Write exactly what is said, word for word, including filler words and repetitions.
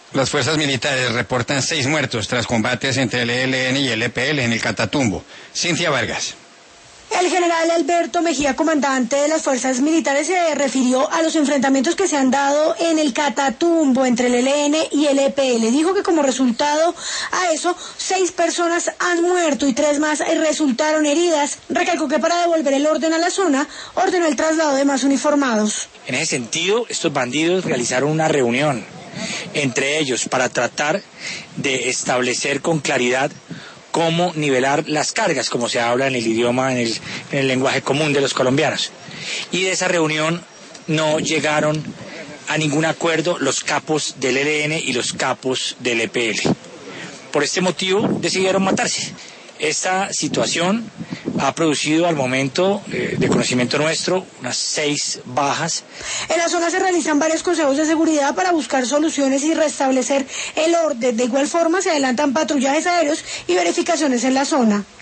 Las fuerzas militares reportan seis muertos tras combates entre el E L N y el E P L en el Catatumbo. Cintia Vargas. El general Alberto Mejía, comandante de las fuerzas militares, se refirió a los enfrentamientos que se han dado en el Catatumbo entre el E L N y el E P L. Dijo que como resultado a eso, seis personas han muerto y tres más resultaron heridas. Recalcó que para devolver el orden a la zona, ordenó el traslado de más uniformados. En ese sentido, estos bandidos realizaron una reunión entre ellos para tratar de establecer con claridad cómo nivelar las cargas, como se habla en el idioma, en el, en el lenguaje común de los colombianos. Y de esa reunión no llegaron a ningún acuerdo los capos del E L N y los capos del E P L. Por este motivo decidieron matarse. Esta situación ha producido al momento eh, de conocimiento nuestro unas seis bajas. En la zona se realizan varios consejos de seguridad para buscar soluciones y restablecer el orden. De igual forma se adelantan patrullajes aéreos y verificaciones en la zona.